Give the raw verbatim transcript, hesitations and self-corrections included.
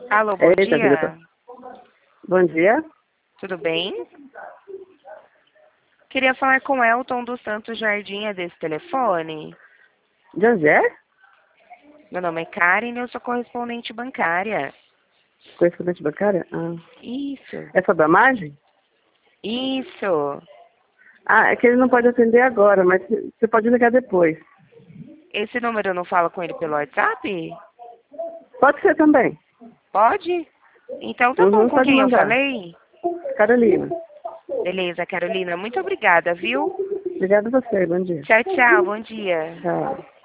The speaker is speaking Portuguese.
Alô, bom Eita, dia. diretor. Bom dia. Tudo bem? Queria falar com Elton dos Santos Jardim, é desse telefone. De onde é? Meu nome é Karen e eu sou correspondente bancária. Correspondente bancária? Ah. Isso. É sobre a margem? Isso. Ah, é que ele não pode atender agora, mas você pode ligar depois. Esse número eu não falo com ele pelo WhatsApp? Pode ser também. Pode? Então tá bom, Uhum, com pode quem eu mandar. falei? Carolina. Beleza, Carolina. Muito obrigada, viu? Obrigada a você. Bom dia. Tchau, tchau. Bom dia. Tchau.